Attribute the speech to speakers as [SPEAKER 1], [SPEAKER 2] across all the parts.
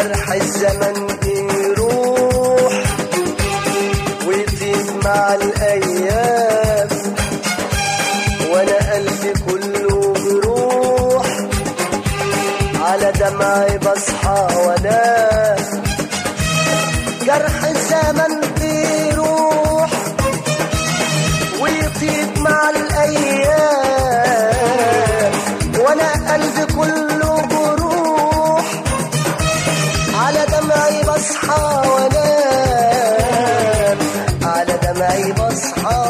[SPEAKER 1] جرح الزمن بيروح ويطيب مع الأيام، وأنا قلبي كله جروح على دمعي بصحى وانام. جرح الزمن بيروح ويطيب مع الأيام، وأنا قلبي كله جروح على دمعي بصحى وانام، على دمعي بصحى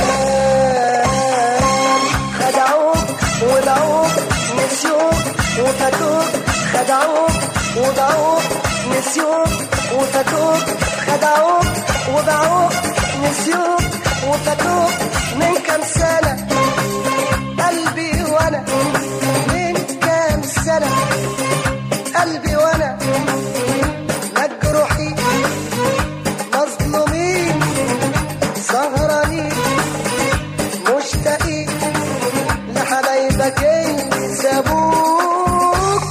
[SPEAKER 1] وانام. خدعوك وباعوك نسيوك وفاتوك، خدعوك وباعوك نسيوك وفاتوك، خدعوك وباعوك نسيوك وفاتوك. من كام سنة قلبي وانا، من كام سنة قلبي وانا مجروحين مظلومين سهرانين مشتاقين لحبايبك اللي سابوك.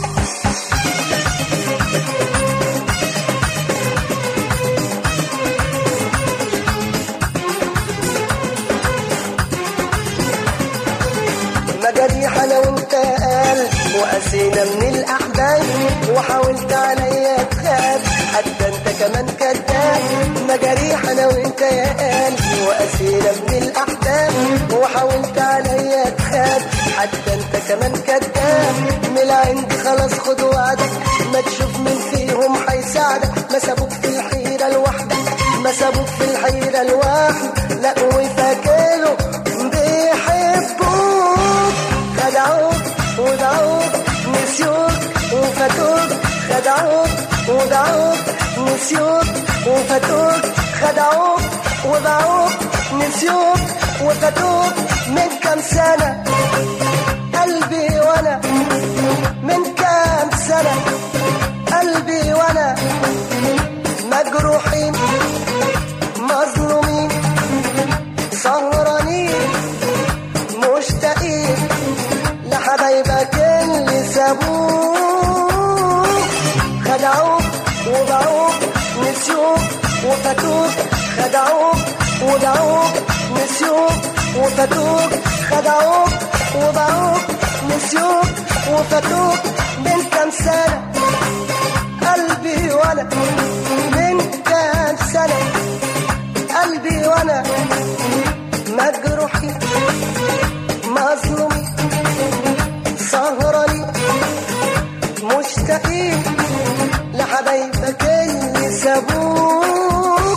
[SPEAKER 1] مجاريح انا وانت قلب وقسينا من الاحباب، وحاولت عليا تخاف حتى انت كمان كذاب. مجاريح انا وانت يا قلبي وقسينا من الاحباب، وحاولت عليا تخاف حتى انت كمان كذاب. من العند خلاص خد وعدك، ما تشوف من فيهم هيساعدك. ما سابوك في الحيرة لوحدك، ما سابوك في الحيرة لوحدك، لا وفاكروا بيحبوك. خدعوك ودعوك نسيوك وفاتوك، خدعوك ودعوك نسيوك وفاتوك، خدعوك وباعوك نسيوك وفاتوك. من كام سنة قلبي وانا، من كام سنة قلبي وانا مجروحين مظلومين سهرانين مشتاقين لحبايبك اللي سابوك. خدعوك وباعوك نسيوك وفاتوك، خدعوك وباعوك نسيوك وفاتوك، خدعوك وباعوك نسيوك وفاتوك. من كام سنة قلبي وانا، من كام سنة قلبي وانا مجروحين مظلومين سهرانين مشتاقين لحبايبك اللي سابوك.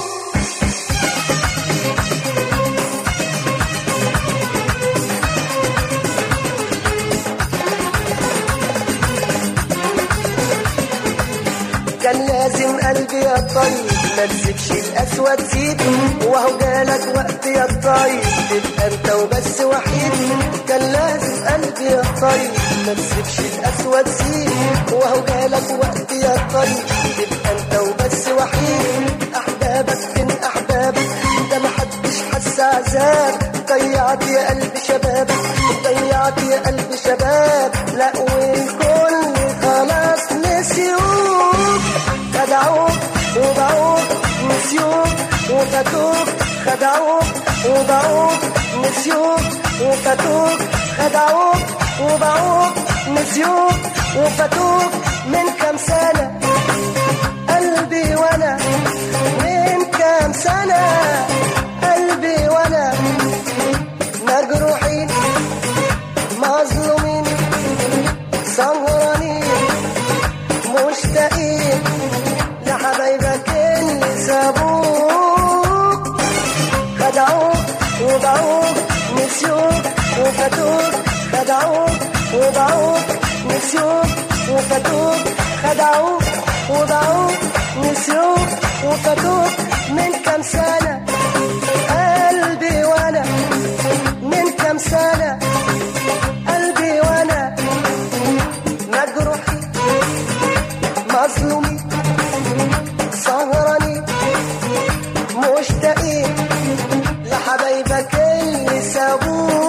[SPEAKER 1] كان لازم قلبي يا طيب ما تسيبش الأسود سيب، وهو جالك وقت يا طيب تبقى انت وبس وحيد. كان لازم قلبي يا طيب ما تسيبش الأسود سيب، وهو جالك وقت يا طيب تبقى انت وبس وحيد. أحبابك فين أحبابك ده محدش حس عذاب، ضيعت يا قلب شبابك ضيعت يا قلب شباب، لا والكل خلاص نسيوك. خدعوك وباعوك نسيوك وفاتوك، خدعوك وباعوك نسيوك وفاتوك، خدعوك وباعوك نسيوك وفاتوك. من كام سنة قلبي وانا، من كام سنة قلبي وانا مجروحين مظلومين سهرانين مشتاقين لحبايبك اللي سابوك. خدعوك وباعوك نسيوك وفاتوك، خدعوك وباعوك نسيوك وفاتوك، خدعوك وباعوك نسيوك وفاتوك. من كام سنة قلبي وانا، من كام سنة قلبي وانا مجروحين مظلومين سهرانين مشتاقين لحبايبك اللي سابوك.